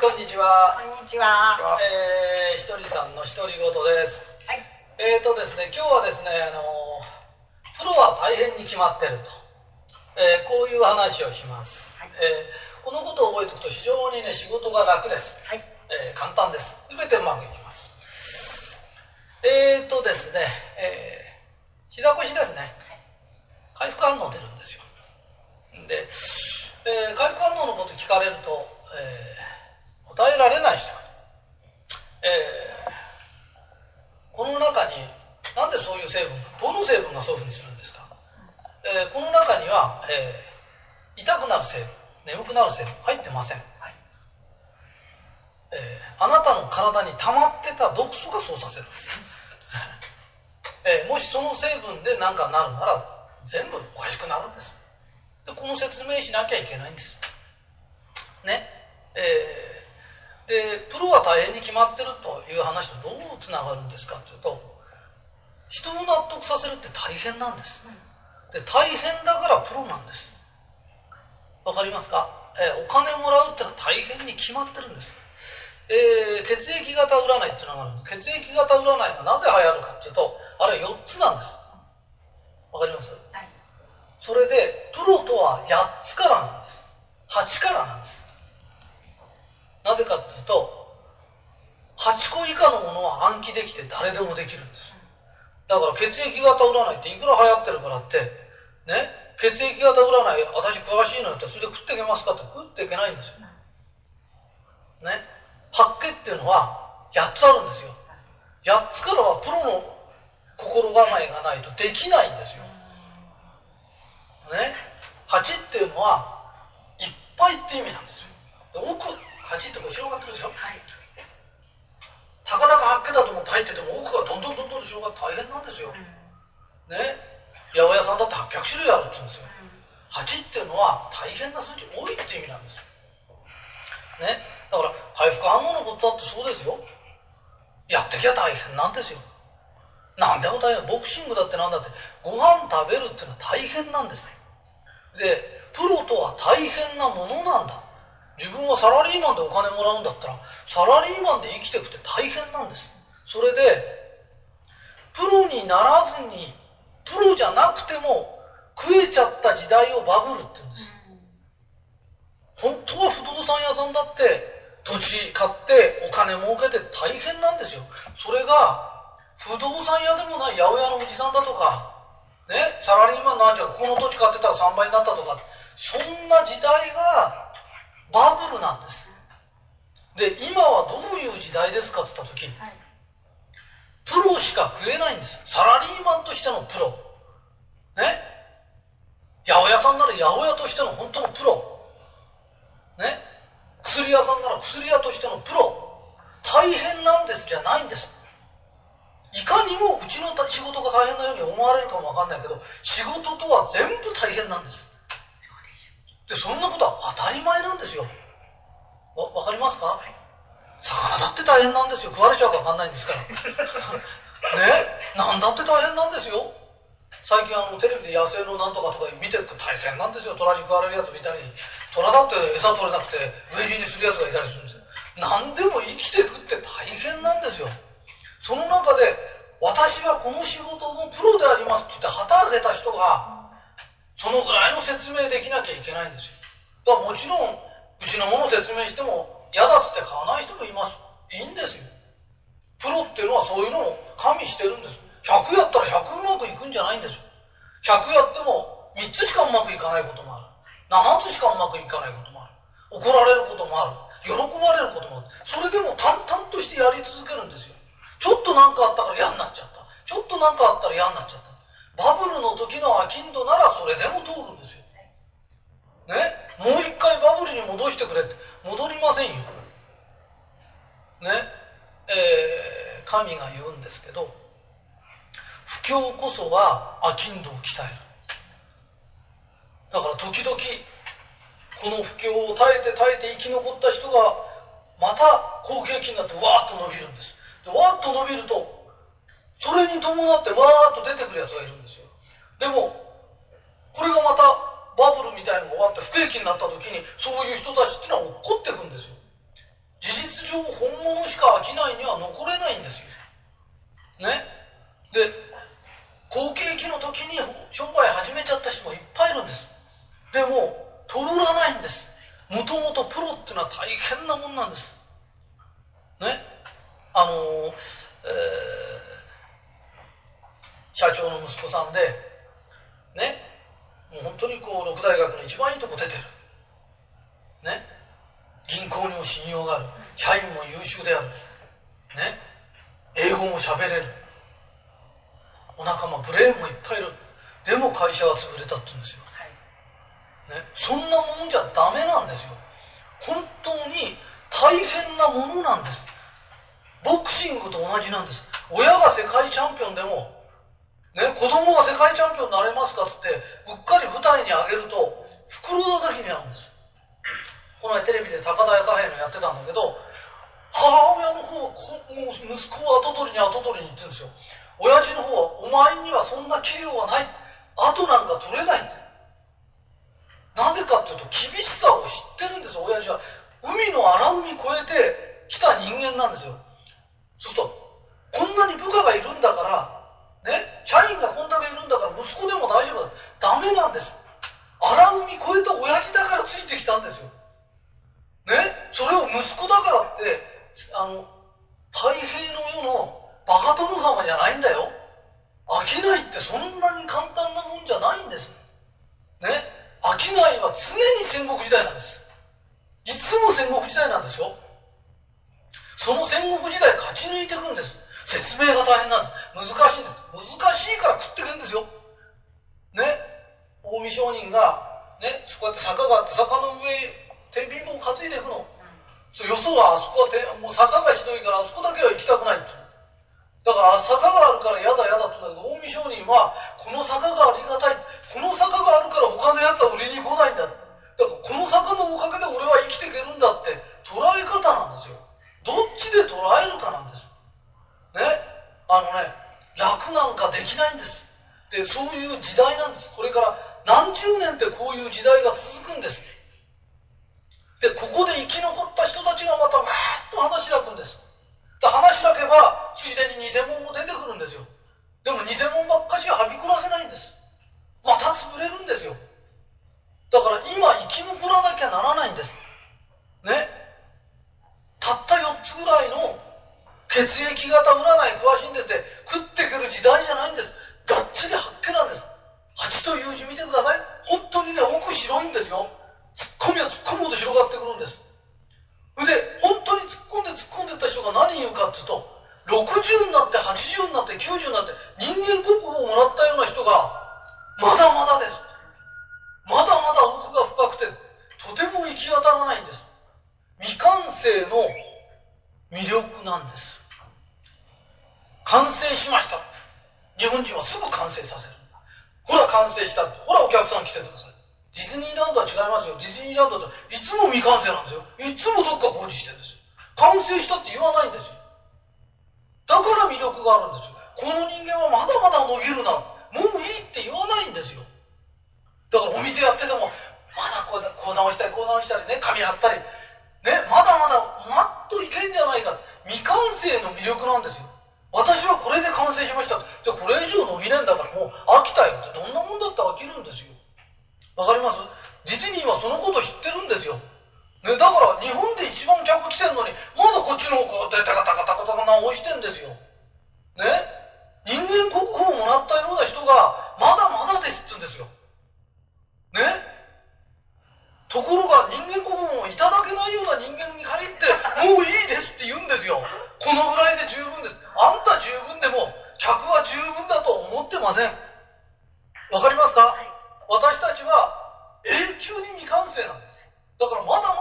こんにちは。 こんにちは。 ひとりさんの独り言です。 はい。 ですね、今日はですね、プロは大変に決まってると、こういう話をします。 はい。 このことを覚えておくと非常にね、仕事が楽です。 はい。 簡単です。すべてうまくいきます。ですね、膝腰ですね。回復反応出るんですよ。で、回復反応のこと聞かれると、答えられない人、この中になんでそういう成分が、どの成分がそういうふうにするんですか。この中には、痛くなる成分、眠くなる成分入ってません。 はい。 あなたの体に溜まってた毒素がそうさせるんです。もしその成分で何かになるなら全部おかしくなるんです。でこの説明しなきゃいけないんですね。でプロは大変に決まってるという話とどうつながるんですかというと、人を納得させるって大変なんです。で大変だからプロなんです。わかりますか。お金もらうってのは大変に決まってるんです。血液型占いっていうのがあるんです。血液型占いがなぜ流行るかっていうと、あれ4つなんです。わかります。 はい。 それでプロとは8つからなんです。8からなんです。なぜかっていうと、8個以下のものは暗記できて誰でもできるんです。だから血液型占いっていくら流行ってるからってね、血液型占い私詳しいのってそれで食っていけますかって食っていけないんですよね。八卦っていうのは8つあるんですよ。8つからはプロの心構えがないとできないんですよね。8っていうのはいっぱいって意味なんですよ。で奥8ってこう広がってるでしょ。 はい。 たかだか八卦だと思って入ってても奥がどんどんどんどん広がって大変なんですよね。八百屋さんだって800種類あるって言うんですよ。8っていうのは大変な数字、多いって意味なんですね。だから回復反応のことだってそうですよ。やってきゃ大変なんですよ。何でも大変。ボクシングだって何だってご飯食べるっていうのは大変なんです。でプロとは大変なものなんだ。自分はサラリーマンでお金もらうんだったらサラリーマンで生きていくって大変なんです。それでプロにならずにプロじゃなくても食えちゃった時代をバブルって言うんです。本当は不動産屋さんだって土地買ってお金儲けて大変なんですよ。それが不動産屋でもない八百屋のおじさんだとかね、サラリーマンなんじゃこの土地買ってたら3倍になったとか、そんな時代がバブルなんです。で今はどういう時代ですかって言った時、はい、プロしか食えないんです。サラリーマンとしてのプロね、八百屋さんなら八百屋としての本当のプロね、薬屋さんなら薬屋としてのプロ、大変なんですじゃないんです。いかにもうちの仕事が大変なように思われるかもわかんないけど、仕事とは全部大変なんです。でそんなことは当たり前なんですよ。わかりますか。魚だって大変なんですよ。食われちゃうかわかんないんですからね、なんだって大変なんですよ。最近テレビで野生のなんとかとか見てると大変なんですよ。虎に食われるやつ見たり、虎だって餌取れなくて飢え死にするやつがいたりするんですよ。何でも生きていくって大変なんですよ。その中で私はこの仕事のプロでありますって言って旗を挙げた人がそのぐらいの説明できなきゃいけないんですよ。だからもちろんうちのものを説明しても嫌だっつって買わない人もいます。いいんですよ。プロっていうのはそういうのを加味してるんです。100やったら100うまくいくんじゃないんですよ。100やっても3つしかうまくいかないこともある。7つしかうまくいかないこともある。怒られることもある。喜ばれることもある。それでも淡々としてやり続けるんですよ。ちょっと何かあったから嫌になっちゃった。ちょっと何かあったら嫌になっちゃった。バブルの時の商人ならそれでも通るんですよ。ね、もう一回バブルに戻してくれって戻りませんよ。ね、神が言うんですけど、不況こそが商人を鍛える。だから時々この不況を耐えて生き残った人がまた好景気になってわーっと伸びるんです。でわーっと伸びるとそれに伴ってわーっと出てくるやつがいるんですよ。でもこれがまたバブルみたいなのが終わって不景気になった時にそういう人たちっていうのは落っこってくんですよ。 上本物しか商いには残れないんですよ。ね。で、好景気の時に商売始めちゃった人もいっぱいいるんです。でも通らないんです。もともとプロっていうのは大変なもんなんです。ね。社長の息子さんでね、もう本当にこう六大学の一番いいとこ出てるね、銀行にも信用がある、社員も優秀であるね、英語も喋れる、お仲間ブレーンもいっぱいいる。でも会社は潰れたって言うんですよ、ね、そんなものじゃダメなんですよ。本当に大変なものなんです。ボクシングと同じなんです。親が世界チャンピオンでもね、子供が世界チャンピオンになれますかっつってうっかり舞台に上げると袋叩きに遭うんです。この前テレビで高田屋貨幣のやってたんだけど、母親の方は息子を後取りに言ってるんですよ。親父の方はお前にはそんな器量はない、後なんか取れないって。なぜかっていうと厳しさを知ってるんですよ。親父は海の荒海越えてきた人間なんですよ。そうするとこんなに部下がいるんだからね、社員がこんだけいるんだから息子でも大丈夫だ。ダメなんです。荒海越えた親父だからついてきたんですよ。ね、それを息子だからって太平の世のバカ殿様じゃないんだよ。商いってそんなに簡単なもんじゃないんです。ね、商いは常に戦国時代なんです。いつも戦国時代なんですよ。その戦国時代勝ち抜いていくんです。説明が大変なんです。難しいんです。難しいから食っていくんですよ。ね、近江商人がね、そこやって坂があって坂の上天秤棒を担いでいくの。よそはあそこはもう坂がひどいからあそこだけは行きたくないって。だから坂があるから嫌だ嫌だって言うんだけど、近江商人はこの坂がありがたい、この坂があるから他のやつは売りに来ないんだ。だからこの坂のおかげで俺は生きていけるんだって捉え方なんですよ。どっちで捉えるかなんです。ね、楽なんかできないんです。で、そういう時代なんです。これから何十年ってこういう時代が続くんです。で、ここで生き残った人たちがまたわーっと話し開くんです。で、話し開けばついでに偽物も出てくるんですよ。でも偽物ばっかしははびこらせないんです。また潰れるんですよ。だから今生き残らなきゃならないんです。ね、たった4つぐらいの血液型占い詳しいんですって食ってくる時代じゃないんです。がっつり八卦なんです。8という字見てください。本当にね、奥広いんですよ。突っ込みは突っ込むほど広がってくるんです。で、本当に突っ込んでった人が何言うかっていうと、60になって80になって90になって人間国宝をもらったような人がまだまだです。まだまだ奥が深くてとても行き当たらないんです。未完成の魅力なんです。完成しました。日本人はすぐ完成させる。ほら完成した。ほらお客さん来てください。ディズニーランドは違いますよ。ディズニーランドっていつも未完成なんですよ。いつもどっか工事してるんですよ。完成したって言わないんですよ。だから魅力があるんですよ。この人間はまだまだ伸びるな。もういいって言わないんですよ。だからお店やっててもまだこう直したりこう直したりね、紙貼ったりね、まだまだもっといけんじゃないか。未完成の魅力なんですよ。私はこれで完成しました。じゃあこれ以上伸びねえんだからもう飽きたよって、どんなもんだって飽きるんですよ。わかります？ディズニーはそのこと知ってるんですよ。ね、だから日本で一番客来てんのにまだこっちの方こうやってタカタカタカタカ直してんですよ。ね、人間国宝をもらったような人がまだまだですって言うんですよ。ね、ところが人間国宝をいただけないような人間に限ってもういいですって言うんですよ。このぐらいで十分です。あんた十分でも客は十分だと思ってません。わかりますか？私たちは永久に未完成なんです。だからまだ